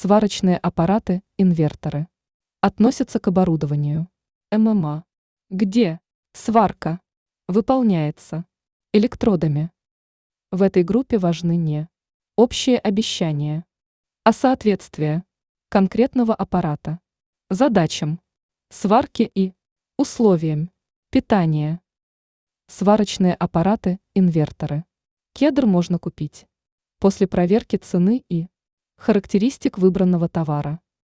Сварочные аппараты, инверторы. Относятся к оборудованию. ММА. Где сварка выполняется электродами. В этой группе важны не общие обещания, а соответствие конкретного аппарата задачам сварки и условиям питания. Сварочные аппараты, инверторы. Кедр можно купить после проверки цены и характеристик выбранного товара.